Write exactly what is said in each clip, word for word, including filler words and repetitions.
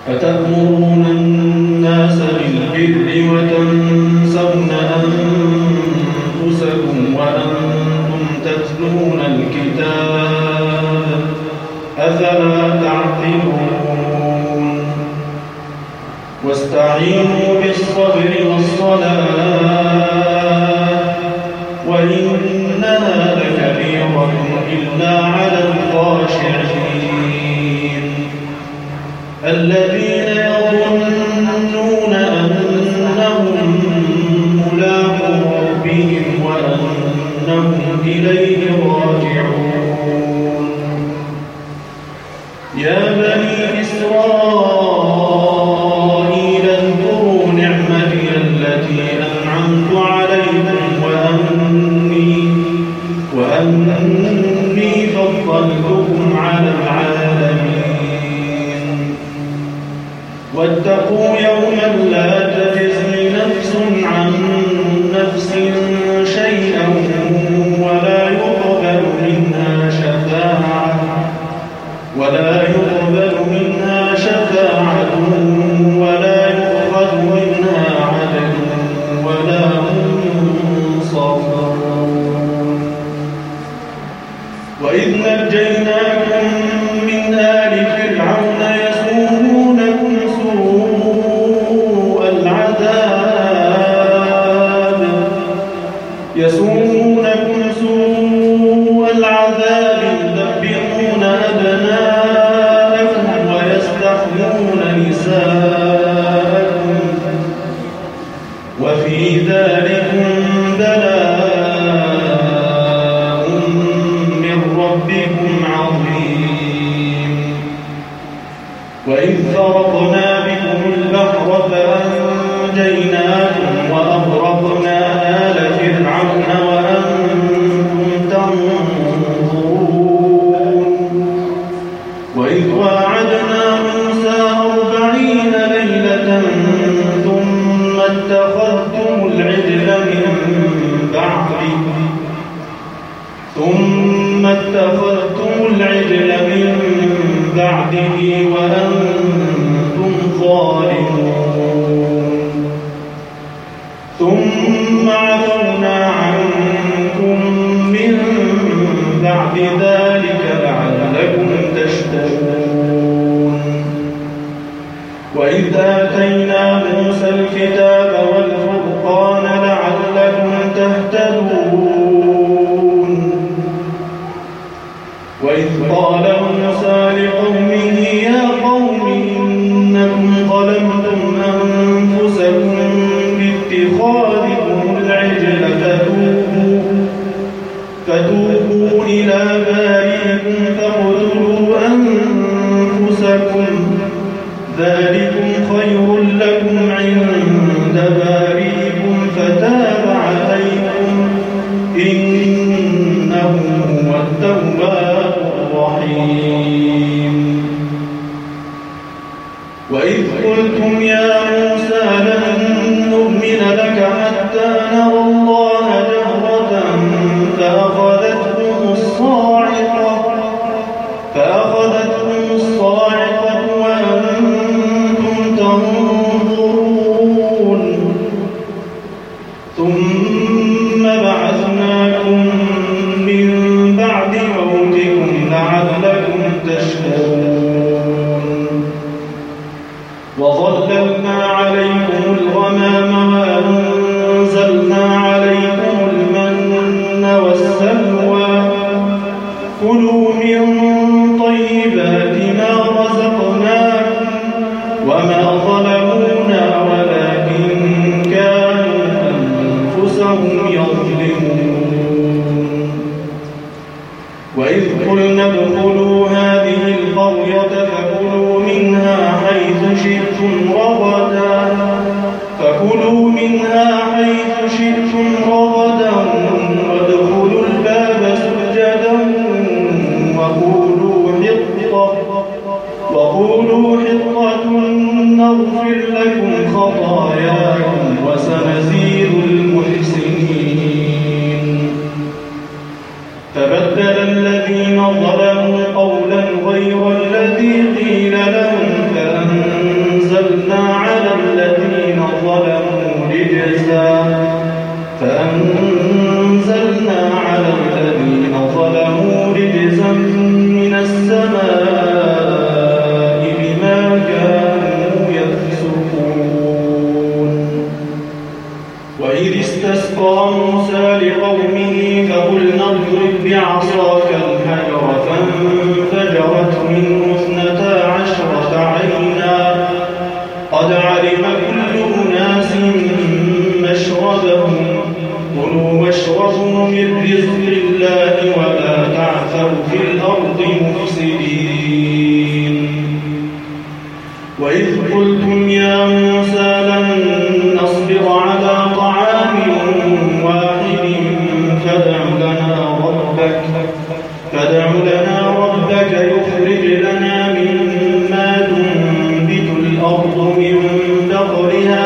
أتأمرون الناس بالبر وتنسون أنفسكم وأنتم تتلون الكتاب أفلا تعقلون واستعينوا بالصبر والصلاة وإنها لكبيرة إلا على الخاشعين الذين يظنون أنهم ملاقو ربهم وأنهم إليه راجعون يا بني إسرائيل اذكروا نعمتي التي أنعمت عليكم وأني, وأني فضلتكم على العالمين واتقوا يوما لا تجزي نفس عن نفس شيئا ولا يقبل منها شفاعة ولا يقبل منها شفاعة ولا يؤخذ منها عدل ولا هم ينصرون وإذ نجيناكم من آل فرعون يسومونكم سوء العذاب يسومونكم سوء العذاب يذبحون أبناءكم ويستحيون نساءكم وفي ذلكم بلاء من ربكم عظيم وإذ فرقنا بكم البحر فأنجيناكم وأغرقنا آل فرعون وأنتم تنظرون وإذ واعدنا موسى أربعين ليلة ثم اتخذتم العجل من بعده ثم اتخذتم العجل من بعده وأنتم ظالمون ثم عفونا عنكم من بعد ذلك لعلكم تشكرون وإذ آتينا موسى الكتاب والفرقان لعلكم تهتدون وإذ قال موسى لقومه يا قوم إنكم ظلمتم أنفسكم باتخاذكم العجل فتوبوا, فتوبوا إلى بارئكم فاقتلوا أنفسكم ذلكم خير لكم عند بارئكم فتاب عليكم إنه هو التواب الرحيم وإذ قلتم يا موسى لن نؤمن لك حتى نرى الله جهرة فأخذتكم الصاعقة فأخذتكم الصاعقة وأنتم تنظرون ثم بعثناكم من بعد موتكم لعلكم تشكرون وظللنا عليكم الغمام وأنزلنا عليكم المن والسلوى كلوا من طيبات ما رزقناكم وما ظلمونا ولكن كانوا أنفسهم يظلمون وإذ قلنا ادخلوا هذه القرية فكلوا منها حيث شئتم رغدا فكلوا منها حيث شئتم رغدا وادخلوا الباب سجدا وقولوا حطة وقولوا حطة نغفر لكم خطاياكم وسنزيد المحسنين فبدل الذين ظلموا قولا غير الذي قيل لهم فأنزلنا بعصاك الحجر فانفجرت منه اثنتا عشرة عينا قد علم كل أناس مشربهم كلوا واشربوا من رزق الله ولا تعثوا في الأرض مفسدين وإذ قلتم يا موسى لن نصبر على طعام واحد فادع لنا ربك فادع لنا ربك يخرج لنا مما تنبت الأرض من بقرها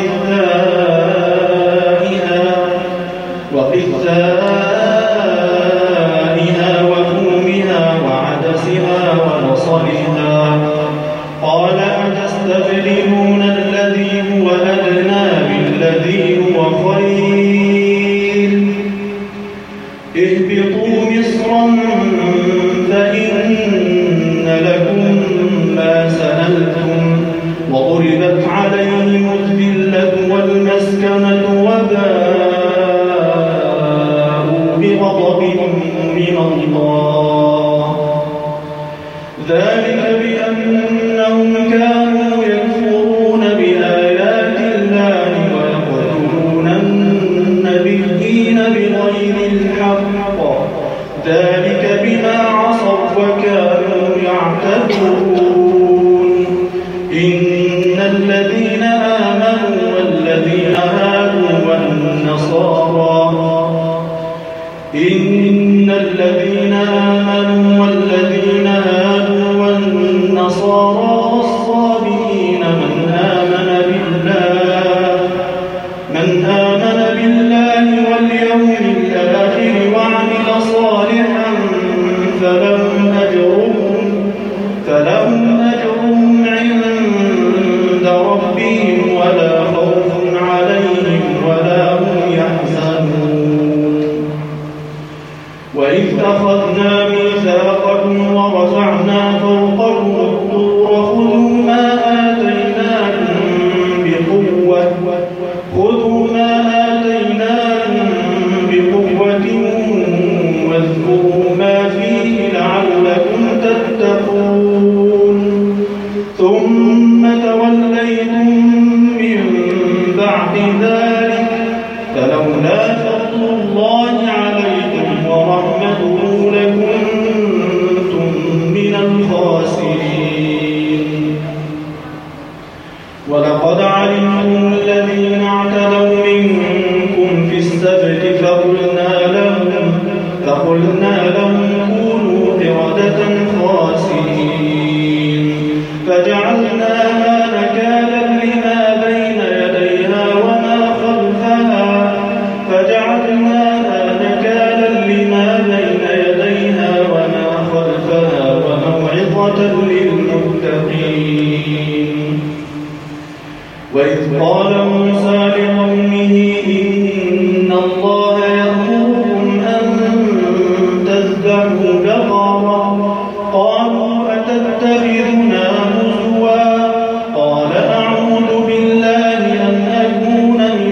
وقثائها وقثائها وفومها وعدسها ونصلها قال أتستبدلون الذي هو أدنى بالذي هو خير اهبطوا مصرا فإن لكم ما سألتم وضربت عليهم الذلة والمسكنة وباءوا بغضب من الله ذلك بأنهم كانوا يكفرون بآيات الله ويقتلون النبيين بغير الحق ذلك بما عصوا وكانوا يعتدون إن الذين آمنوا والذين هادوا والنصارى إن الذين آمنوا والذين هادوا والنصارى والصابئين من آمن بالله من آمن بالله واليوم الآخر وعمل صالحا فلهم أجرهم فلهم أجرهم عند ربهم ولا خوف عليهم ولا هم يحزنون وإذ أخذنا ميثاقكم ورفعنا فوقكم الطور خذوا ما آتيناكم بقوة خذوا ما آتيناكم بقوة واذكروا ما فيه لعلكم تتقون ثم توليتم من بعد ذلك فلولا فضل الله عليكم ورحمته لكنتم من الخاسرين ولقد علمتم الذين اعتدوا منكم في السبت فقلنا لهم فقلنا لهم كونوا قردة خاسئين فجعلناها نكالا لما بين يديها وما خلفها فجعلناها نكالا لما بين يديها وما خلفها وموعظة للمتقين وإذ قال موسى لقومه إن الله يأمركم أن تذبحوا بقرة قالوا أتتخذنا هزوا قال أعوذ بالله أن أكون من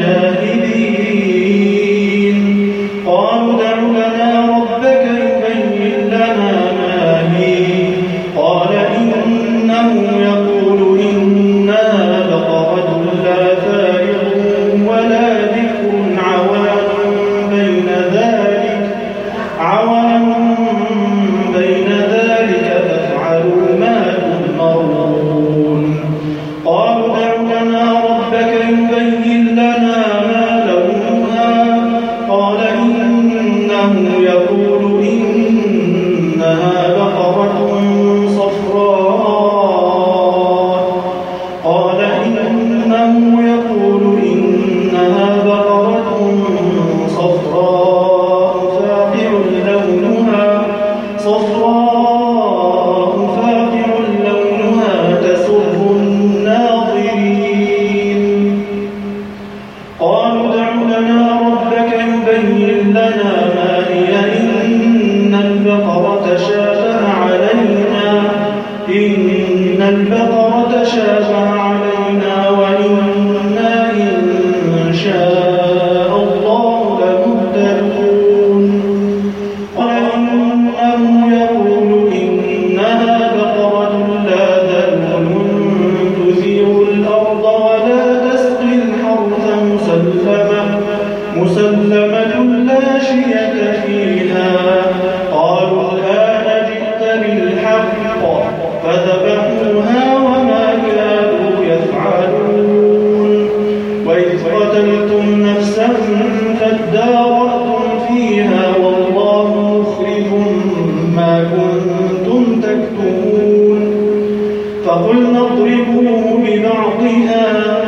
الجاهلين قالوا ادع لنا ربك يبين لنا ما هي قال إنه يقول إنها بقرة لا فارغ ولا بكر عوان بين ذلك عوان بين ذلك فافعلوا ما تؤمرون قالوا ادع لنا ربك يبين لنا ما لونها قال إنه يقول إنها بقرة صفراء قال إنه يقول إنها بقرة صفراء فاقع لونها صفراء فاقع لونها تسر الناظرين قالوا ادع لنا ربك يبين لنا ما هي إن البقرة شابه علينا إن البقرة شابه علينا وإنا إن شاء الله لمهتدون فقلنا اضربوه ببعضها